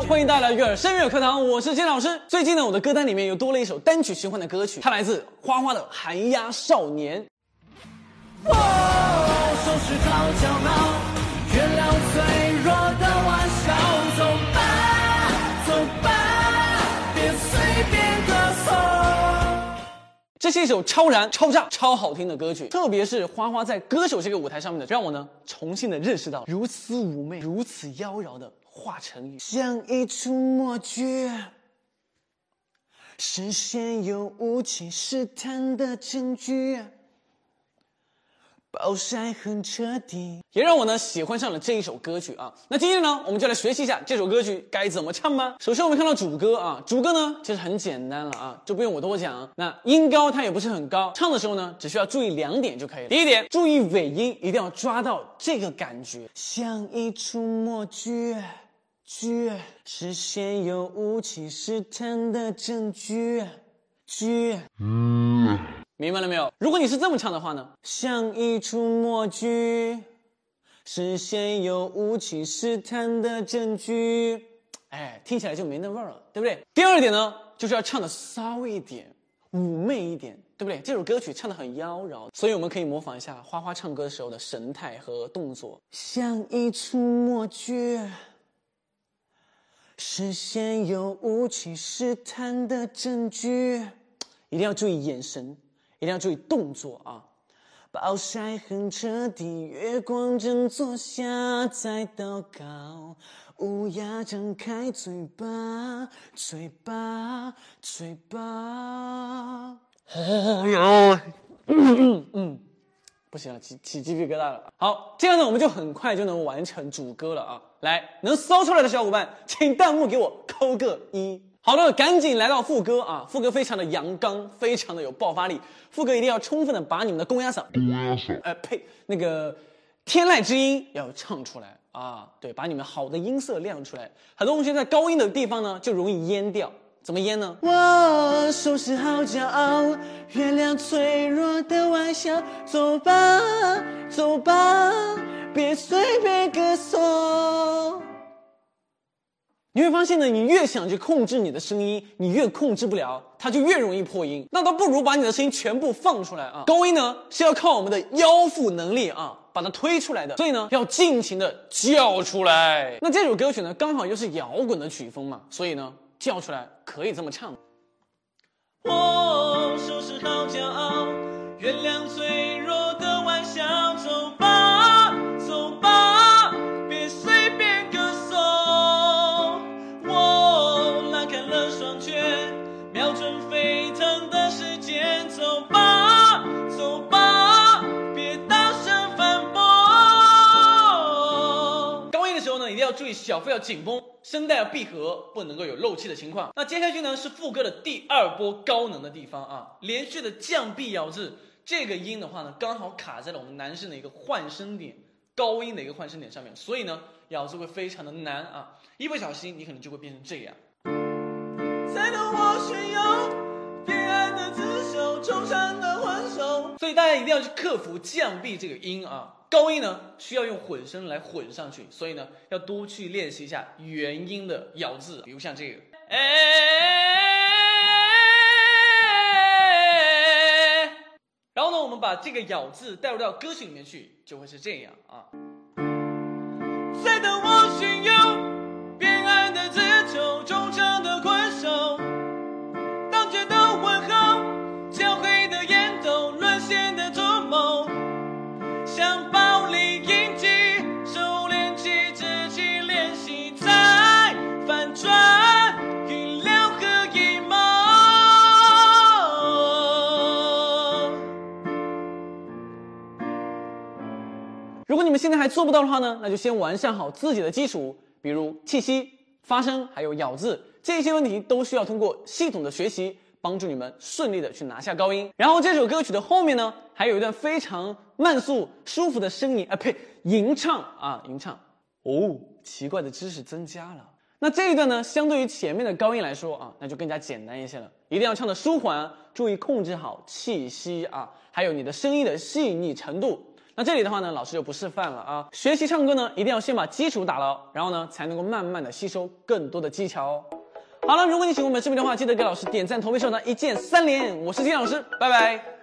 欢迎大家来到声乐课堂，我是金老师。最近呢，我的歌单里面又多了一首单曲循环的歌曲，它来自花花的《寒鸦少年》。 收拾好骄傲，原谅脆弱的玩笑，走吧，走吧，别随便歌颂。 这是一首超燃、超炸、超好听的歌曲，特别是花花在歌手这个舞台上面的，让我呢重新的认识到如此妩媚、如此妖娆的华晨宇， 像一出默剧，视线有武器试探的证据，暴晒很彻底， 也让我呢喜欢上了这一首歌曲啊。那今天呢，我们就来学习一下这首歌曲该怎么唱吧。首先我们看到主歌啊，主歌呢其实很简单了啊，就不用我多讲。那音高它也不是很高，唱的时候呢只需要注意2点就可以了。第一点，注意尾音一定要抓到这个感觉， 像一出默剧，视线有武器试探的证据， 明白了没有？如果你是这么唱的话呢， 像一出默剧，视线有武器试探的证据， 哎，听起来就没那味儿了，对不对？第二点呢，就是要唱的骚一点，妩媚一点，对不对？这首歌曲唱得很妖娆，所以我们可以模仿一下花花唱歌的时候的神态和动作， 像一出默剧，视线有武器试探的证据， 一定要注意眼神，一定要注意动作啊！ 暴晒很彻底，月光正坐下在祷告，乌鸦张开嘴巴，嘴巴。 哦哟，不行了，起鸡皮疙瘩了。好，这样呢，我们就很快就能完成主歌了啊！来，能搜出来的小伙伴，请弹幕给我扣个1。好的，赶紧来到副歌啊！副歌非常的阳刚，非常的有爆发力。副歌一定要充分的把你们的公鸭嗓，那个天籁之音要唱出来啊！对，把你们好的音色亮出来。很多同学在高音的地方呢，就容易淹掉。怎么淹呢？ 我收拾好骄傲，原谅脆弱的玩笑，走吧，走吧，别随便歌颂。 你会发现呢，你越想去控制你的声音，你越控制不了，它就越容易破音。那倒不如把你的声音全部放出来啊！高音呢是要靠我们的腰腹能力啊，把它推出来的，所以呢要尽情的叫出来。那这首歌曲呢，刚好又是摇滚的曲风嘛，所以呢叫出来可以这么唱。 我收拾好骄傲，原谅脆弱的玩笑，走吧，走吧，别随便歌颂。我拉开了双拳，瞄准沸腾的时间，走吧，走吧，别大声反驳。 高音的时候呢，一定要注意小腹要紧绷，声带要闭合，不能够有漏气的情况。那接下去呢是副歌的第2波高能的地方啊，连续的降 B 咬字，这个音的话呢，刚好卡在了我们男生的一个换声点，高音的一个换声点上面，所以呢咬字会非常的难啊，一不小心你可能就会变成这样。 才能我炫耀偏爱的自首，惆怅的还手。 所以大家一定要去克服降 B 这个音啊。高音呢需要用混声来混上去，所以呢要多去练习一下元音的咬字，比如像这个，然后呢我们把这个咬字带入到歌曲里面去，就会是这样啊。 才等我炫耀偏爱的自求，忠诚的困守，当街的问候，焦黑的烟斗，沦陷的图谋，像暴力印记，收敛起自己，练习再反转，预料和阴谋。 如果你们现在还做不到的话呢，那就先完善好自己的基础，比如气息、发声还有咬字，这些问题都需要通过系统的学习帮助你们顺利的去拿下高音。然后这首歌曲的后面呢，还有一段非常慢速舒服的声音吟唱啊，吟唱哦，奇怪的知识增加了。那这一段呢，相对于前面的高音来说啊，那就更加简单一些了，一定要唱的舒缓，注意控制好气息啊，还有你的声音的细腻程度。 那这里的话呢，老师就不示范了啊。学习唱歌呢，一定要先把基础打牢，然后呢，才能够慢慢的吸收更多的技巧哦。好了，如果你喜欢我们视频的话，记得给老师点赞、投币、收藏，一键3连。我是金老师，拜拜。